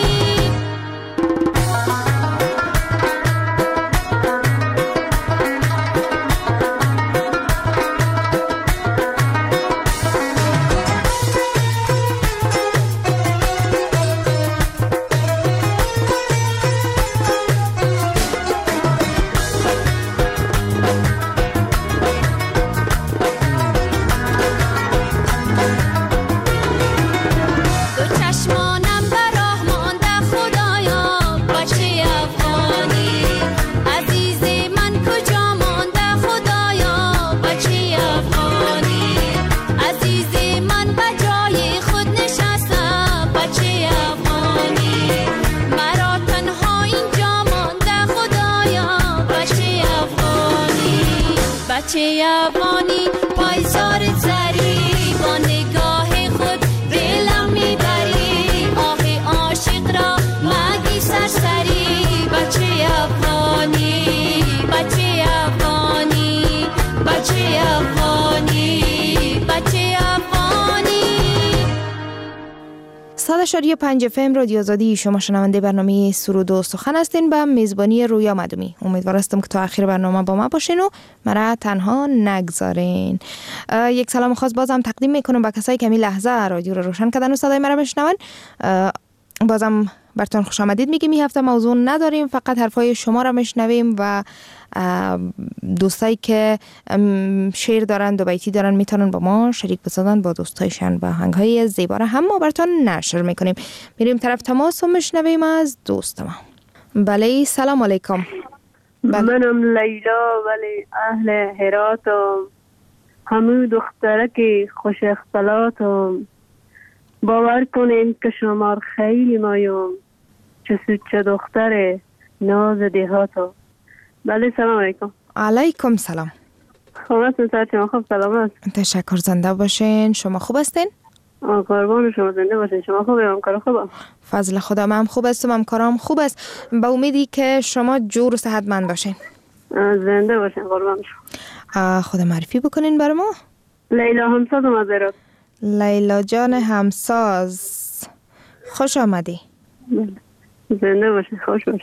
بچه افغانی پایزار زری با نگاه خود دلم میبری آه عاشق را مگی سرسری بچه افغانی بچه افغانی بچه افغانی بچه افغانی صد شاری پنج فم رادیو آزادی، شما شنونده برنامه سرود و سخن هستین به میزبانی رویا مدومی. امیدوار هستم که تا آخر برنامه با ما باشین و مرا تنها نگذارین. یک سلام خاص بازم تقدیم میکنم به کسایی که می لحظه رادیو رو روشن کردن و صدای مرا میشنون. بازم براتون خوش آمدید میگیم. این هفته موضوع نداریم، فقط حرفای شما را میشنویم و دوستایی که شعر دارن، دو بیتی دارن، میتونن با ما شریک بسازن با دوستایشان و آهنگ‌های زیبا را هم ما براتون نشر میکنیم. میریم طرف تماس و میشنویم از دوست ما. بله سلام علیکم. بله. منم لیلا ولی اهل هراتم، همو دختره که خوش اختلاطم. باور کنین که شما خیلی مایم، چه سوچه دختر ناز دهاتم. بله سلام علیکم. علیکم سلام. خوب هستین؟ سر شما خوب سلامت؟ تشکر، زنده باشین. شما خوب هستین؟ قربان شما، زنده باشین. شما خوبه؟ همکار خوبه؟ فضل خدا من خوب هستم، همکارم خوب است. با امیدی که شما جور و صحتمند باشین. زنده باشین قربان شما. خدا معرفی بکنین برای ما. لیلا همساز مزارات. لیلا جان همساز، خوش آمدی. زنده باشین، خوش باشین.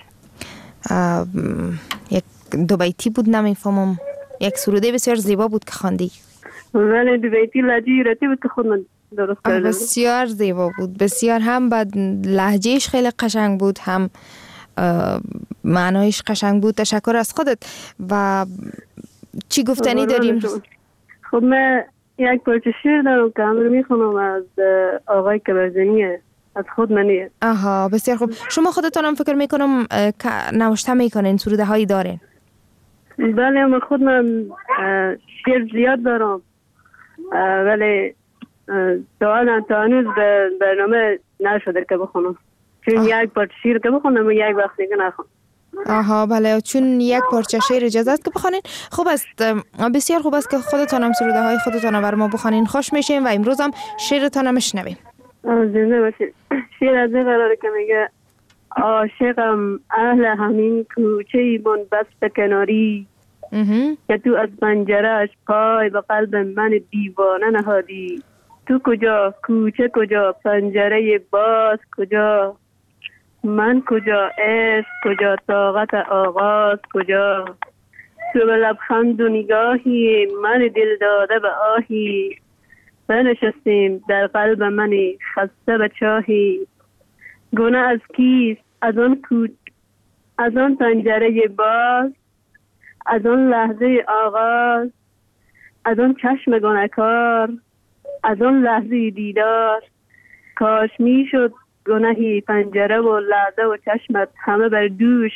یک دو بیتی بود، نمیفهمم. یک سروده بسیار زیبا بود که خواندی. ولی دو بیتی لهجه ایراتی بود که خود من درست کردم. بسیار زیبا بود، بسیار. هم بعد لهجهش خیلی قشنگ بود، هم معنایش قشنگ بود. تشکر از خودت. و چی گفتنی داریم؟ خب من یک پارچه شعر دارم که امر میخونم از آقای کبرزنیه، از خود منیه. آها بسیار خوب. شما خودتونم فکر میکنم که نوشته میکنین، سروده هایی دارین؟ بله من خود من شعر زیاد دارم، ولی تا تا هنوز به برنامه نشده که بخونم، چون یک پارچه شعر که بخونم و یک وقت دیگه نخونم. آها بله، چون یک پارچه شعر اجازه است که بخونین. خوب است، بسیار خوب است که خودتان هم سروده های خودتان رو بر ما بخونین. خوش میشیم و امروز هم شعرتان هم میشنویم. زنده باشید. شعر از این قراره که میگه عاشقم اهل همین کوچه ای من بست کناری، که تو از پنجره‌اش پای به قلب من دیوانه نهادی. تو کجا کوچه کجا پنجره باز کجا، من کجا عشق کجا طاقت آغاز کجا. تو به لبخند و نگاهی من دل داده به آهی، بنشستیم در قلب من خسته به چاهی. گناه از کیست؟ از آن کوچ از آن پنجره باز، از آن لحظه آغاز، از آن چشم گناهکار، از آن لحظه دیدار. کاش می شد گناهی پنجره و لحظه و چشمت همه بر دوش.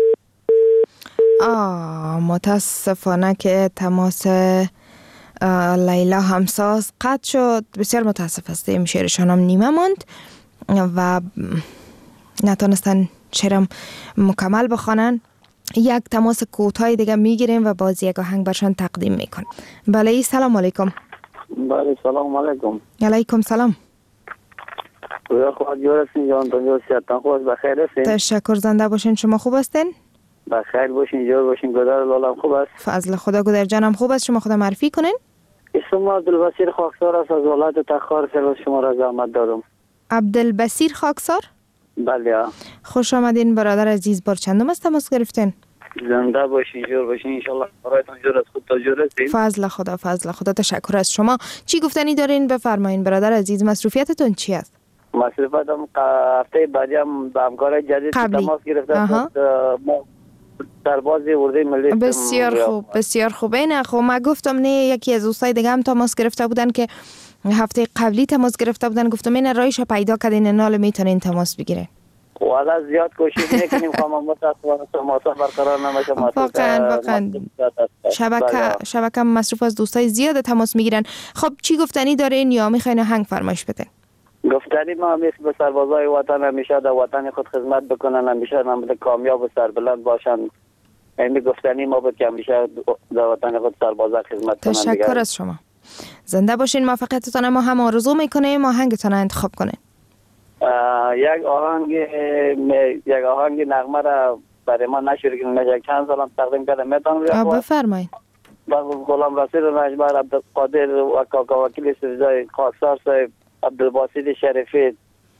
آه متاسفانه که تماس لیلا همساز قطع شد. بسیار متاسف هستیم. شعرشان هم نیمه ماند و نتونستن شعرم مکمل بخوانن. یک تماس کوتاه دیگه میگیریم و باز یک آهنگ برشان تقدیم میکنیم. بله سلام علیکم. بله سلام علیکم. علیکم سلام. رویا خواهد جور هستین جان تانجا سیادتان خوب بخیر هستین؟ تشکر، زنده باشین. شما خوب هستین؟ بخیر باشین، جور باشین. گدر لالم خوب است؟ فضل خدا. گدر جانم خوب است. شما خدا معرفی کنین. اسم عبدالبصیر خاکسار است، از ولایت تخار سرویس شما را زحمت دارم. عبدالبصیر خاکسار؟ بله. خوش آمدین برادر عزیز. بار چندم است تماس گرفتین؟ زنده باشین، جور باشین. انشالله برایتون جور است، خود تا جور هستین. فضل خدا، فضل خدا. تشکر از شما. چی گفتنی دارین؟ بفرمایین برادر عزیز. مصروفیتتون چی است؟ مصروفیتم هفته بعدی هم با همکار جدید تماس گرفتم. ما سرباز اردوی ملی. بسیار خوب، بسیار خوب. نه خب ما گفتم نه، یکی از دوستای دیگه هم تماس گرفته بودن که هفته قبلی تماس گرفته بودن. گفتم این رایش پیدا کردین، نال میتونین تماس بگیرین. والا زیاد کوشش میکنیم خواهم متاسفانه تماس برقرار نمیشه. واقعا واقعا شبکه شبکه مصروف از دوستای زیاد تماس میگیرن. خب چی گفتنی دارین یا میخواین آهنگ فرمایش بدین؟ گفتنی ما همیشه به سربازای وطن همیشه در وطن خود خدمت بکنن، همیشه همیشه کامیاب و سربلند باشن. این گفتنی ما بود که همیشه در وطن خود سربازا خدمت کنن. تشکر از شما. زنده باشین. موفقیتتان ما هم آرزو میکنیم. آهنگتان انتخاب کنین. یک آهنگ یک آهنگ نغمه را برای ما نشر کنیم. یک چند سالم تقدیم کردم. میتونم بفرمایید. با غلام رسول نجبر، عبدالقادر و کاکا وکیل سرزای خاکسار صاحب، عبدالباسط شریفی،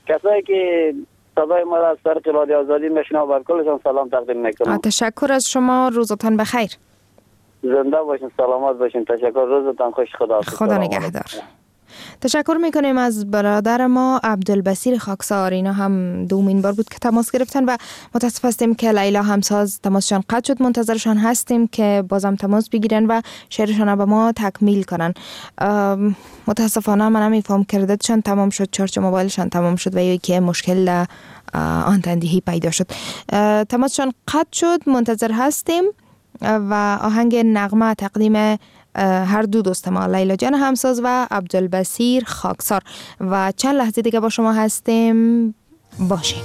کسایی که صدای ما را از طریق رادیو آزادی میشنوند بر کلشان سلام تقدیم میکنم. تشکر از شما، روزتان بخیر. زنده باشین، سلامت باشین. تشکر، روزتان خوش. خدا خدا نگهدار. تشکر میکنیم از برادر ما عبدالبصیر خاکسار. اینا هم دومین بار بود که تماس گرفتن و متاسف هستیم که لیلا همساز تماسشان قطع شد. منتظرشان هستیم که بازم تماس بگیرن و شعرشان به ما تکمیل کنن. متاسفانه من هم میفهم کردتشان تمام شد، چارج موبایلشان تمام شد و یکی مشکل آن تندهی پیدا شد. تماسشان قطع شد، منتظر هستیم و آهنگ نغمه تقدیم هر دو دوست ما، لیلا جان همساز و عبدالبصیر خاکسار. و چند لحظه دیگه با شما هستیم، باشیم.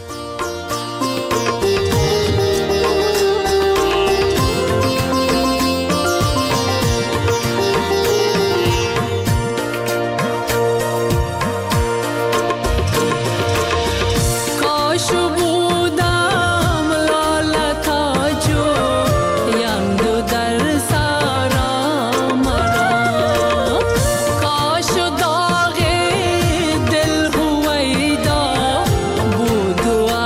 دعا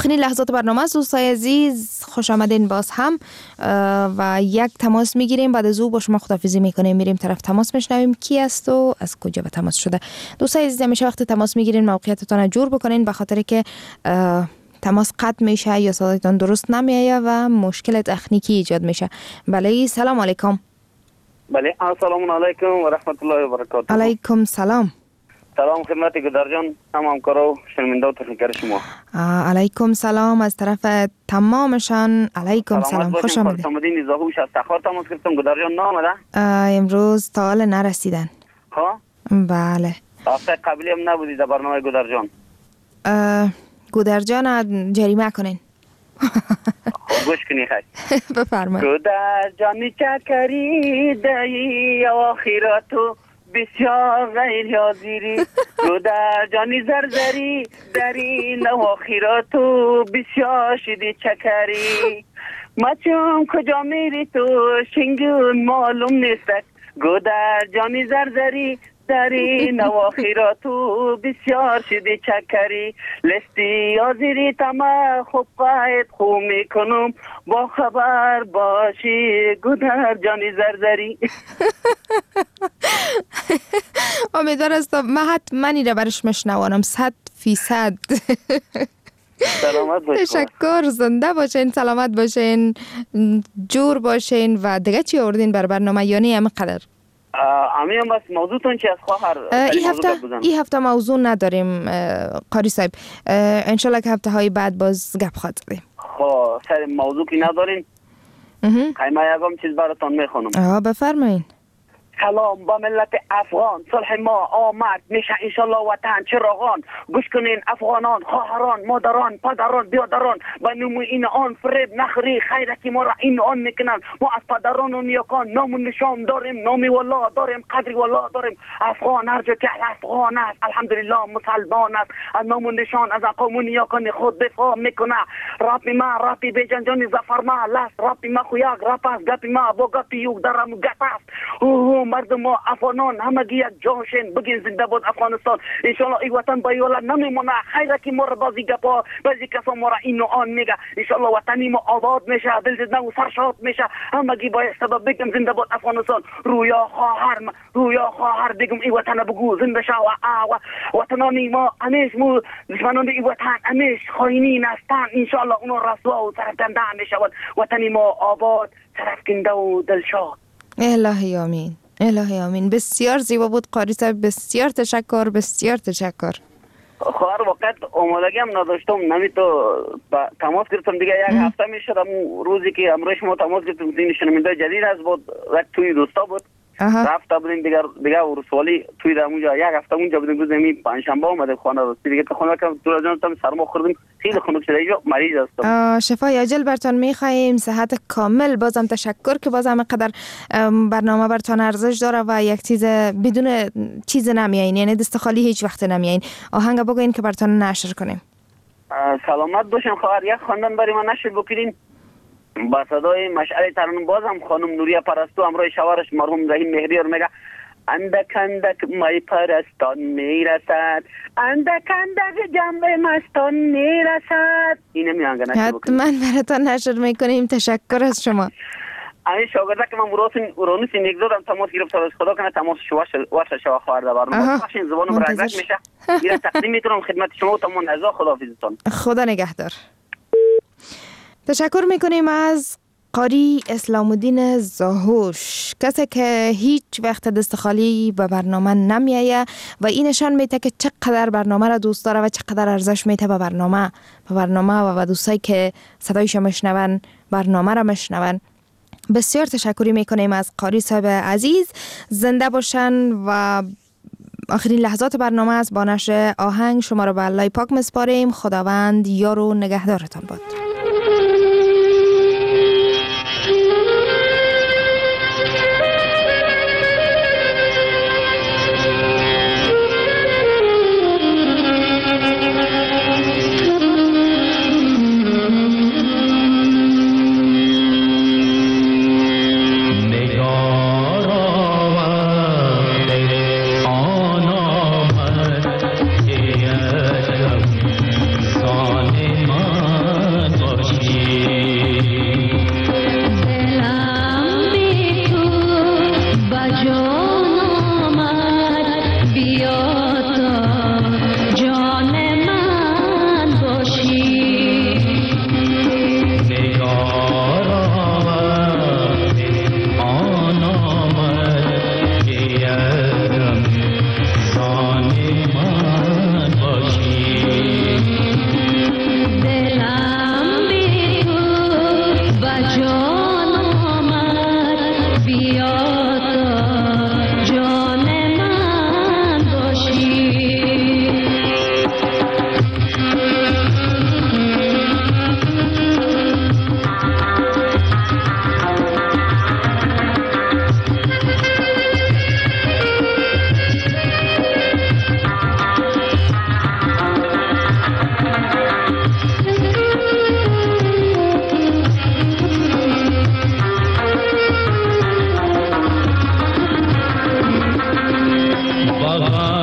آخرین لحظات برنامه است دوستای عزیز، خوش آمدین باز هم و یک تماس میگیریم، بعد از او با شما خداحافظی میکنیم، میریم طرف تماس میشنویم کی است و از کجا به تماس شده. دوستای عزیز همیشه وقت تماس میگیرین موقعیتتون رو جور بکنین، به خاطر که تماس قطع میشه یا صدایتان درست نمیایه و مشکل تکنیکی ایجاد میشه. بله سلام علیکم. بله السلام علیکم و رحمت الله و برکاته. علیکم سلام. سلام خدمت گدار جان، تمام کارو شرمنده و تشکر شما. علیکم سلام از طرف تمامشان. علیکم سلام، خوش آمدید. سلامت زاهوش از تخار تماس گرفتم. گدار جان نامده؟ امروز تا حال نرسیدن. ها؟ بله. هفته قبلی هم نبودی در برنامه گدار جان. گدار جان جریمه کنین. گوش کنی خیلی. بفرمایید. گدار جان چکری دایی آخراتو بسیار غیر حاضری، تو در جانی زرزری در این آخراتو بسیار شدی چکری، مچون کجا میری تو شنگون معلوم نیستک، گو در جانی زرزری در این آخراتو بسیار شدی چکری، لستی آزیری تمام خوب قاید خوب میکنم با خبر باشی گو در جانی زرزری. امیدوار هستم من حتما ایره برش مشنوانم صد فیصد. سلامت باشین. تشکر، زنده باشین، سلامت باشین، جور باشین. و دیگه چی آوردین بر برنامه یعنی همه قدر؟ امی هم بس موضوعتون چی از خواهر؟ این هفته این هفته موضوع نداریم قاری صاحب، انشالله که هفته های بعد باز گپ خواهد زدیم. خب سر موضوع که ندارین خیمه یکم چیز براتون میخونم. آه بفرمایین. سلام با ملت افغان، صلح ما آمد میشه انشالله وطن چراغان، گوش کنین افغانان، خواهران، مادران، پدران، بیادران، با نمو این آن فریب نخری، خیره که ما را این آن میکنن، ما از پدران و نیاکان نام نشان داریم، نامی والله داریم، قدری والله داریم، افغان هر جا که افغان است الحمدلله مسلمان است، از نام نشان از قوم و نیاکان خود دفاع میکنه، راپی ما راپی بیجنجانی زفر ما لست، راپی ما خویاک راپ است، گپی ما با گپی یوک درم گپ است، مردم ما افغانان همگی یک جاشن، بگین زنده بود افغانستان، انشالله این وطن با یولا نمیمونه، خیره که ما را بازی گپا بعضی کسا ما را این و آن میگه، انشالله وطنی ما آباد میشه، دل زنده و سرشاد میشه، همگی باید سبب بگم زنده بود افغانستان، رویا خواهر رویا خواهر بگم این وطن بگو زنده شو و وطنانی ما همیش مو دشمنان این وطن همیش خاینین هستن، انشالله اونو رسوا و سرکنده میشود، وطنی ما آباد سرکنده و دلشاد. الهی آمین، الهی آمین. بسیار زیبا بود قاری صاحب، بسیار تشکر، بسیار تشکر. خواهر وقت آمادگی هم نداشتم، نمی تو تماس گرفتم دیگه یک هفته می شد روزی که امروز شما تماس گرفتم دیگه شنونده جدید از بود یک توی دوستا بود رفته بودیم دیگه دیگه ورسوالی توی در اونجا یک هفته اونجا بودیم، روز نمی پنجشنبه اومده خانه راستی دیگه خانه که دور جان تام سرما خوردم خیلی خنک شده اینجا مریض هستم. شفای عاجل برتون می‌خوایم، صحت کامل. بازم تشکر که بازم قدر برنامه برتون ارزش داره و یک چیز بدون چیز نمیاین، یعنی دست خالی هیچ وقت نمیاین. آهنگ بگوین که برتون نشر کنیم. سلامت باشین خواهر، یک خواندن برای ما نشر بکنین با صدای مشعل ترنم. بازم خانم نوریه پرستو همراه شوهرش مرحوم رحیم مهدی رو میگه اندک اندک مای پرستان میرسد، اندک اندک جنب مستان میرسد. اینه میانگه نشر بکنیم. حتما براتون نشر میکنیم. تشکر از شما. این شاگرده که من ورانوس نیک دادم تماس گرفت از خدا کنه تماس واسه شما خواهر در برنامه بخشین زبانم رنگرک میشه میره تقدیم میکنم خدمت شما و تمام اعضا. خداحافظتون. خدا نگهدار. تشکر میکنیم از قاری اسلام الدین زاهوش، کسی که هیچ وقت دست خالی به برنامه نمیایه و این نشان میده که چقدر برنامه را دوست داره و چقدر ارزش میده به برنامه به برنامه و به دوستایی که صدایش میشنون برنامه را میشنون. بسیار تشکری میکنیم از قاری صاحب عزیز. زنده باشن و آخرین لحظات برنامه است. با نشر آهنگ شما را به الله پاک مسپاریم. خداوند یار و نگهدارتان باد. Sane ma آها